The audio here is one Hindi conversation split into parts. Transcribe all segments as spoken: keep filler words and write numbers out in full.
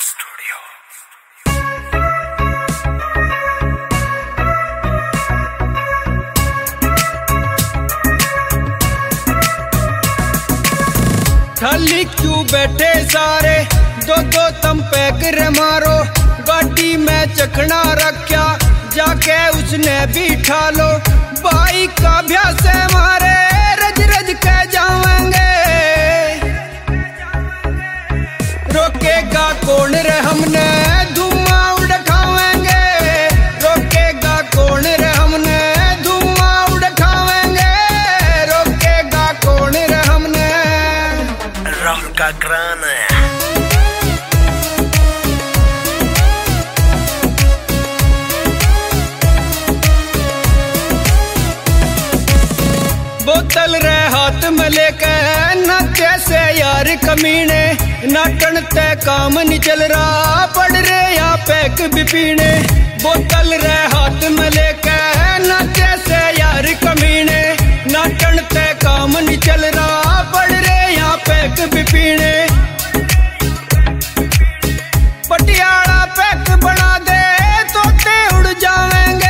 स्टूडियो। खाली क्यों बैठे सारे, दो दो तम पैक रे मारो। गाड़ी में चखना रखा, जाके उसने भी ठा लो। भाई का अभ्यास है मारे, रज रज के जावेंगे। रोकेगा कौन रे हमने, धुआं उड़ावेंगे। रोकेगा कौन रे हमने, धुआं उड़ावेंगे। रोकेगा कौन रे हमने। राहुल का ग्रान है। बोतल रे हाथ में लेके नाचे से यार कमीने। नाटन ते काम नहीं चल रहा, पड़ रे या पैक भी पीने। बोतल रे हाथ में लेके नाचे से यार कमीने। नाटन ते काम नहीं चल रहा, पड़ रे या पैक भी पीने। पटियाला पैक बना दे, तोते उड़ जावेंगे।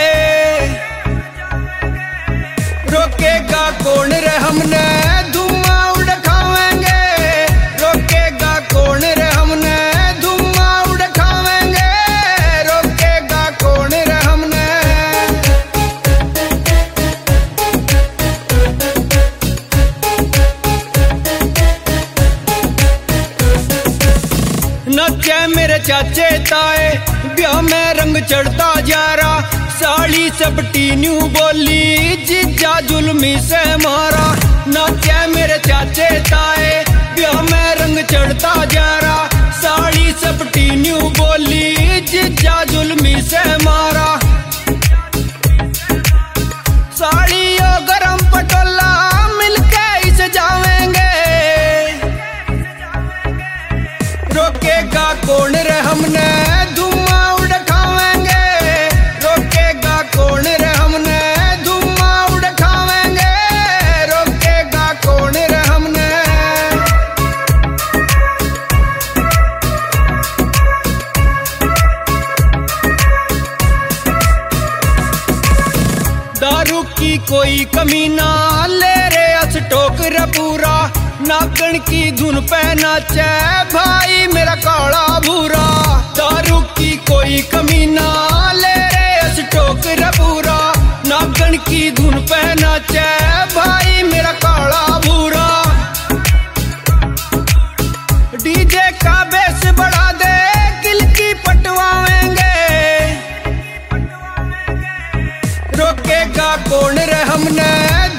रोकेगा कौन रे हमने, धुआं उड़ावेंगे। रोकेगा कौन रे हमने, धुआं उड़ावेंगे। रोकेगा कौन रे हमने। नचे मेरे चाचे ताए, ब्याह में रंग चढ़ता जा रहा। साड़ी सबटी न्यू बोली, जीजा जुल्मी से मारा। नाचे मेरे चाचे ताए, ब्याह में रंग चढ़ता जा रहा। साड़ी सबटी न्यू बोली, जीजा जुल्मी से मारा। साड़ी ओ गरम पटोला, मिलके इसे जावेंगे। रोकेगा कौन रे हमने, धुआं उड़ावेंगे। रोकेगा कौन रे हमने, धुआं उड़ावेंगे। रोकेगा कौन रे हमने। दारू की कोई कमी ना, ले रे अस टोकर पूरा। नागण की धुन पे नाचे भाई मेरा काला भूरा। दारू की कोई कमी ना, ले रे अस टोकर पूरा। नागण की धुन पे नाचे भाई मेरा काला भूरा। डीजे का बेस बढ़ा दे, किलकी पटवाएंगे। रोकेगा कौन रे हमने,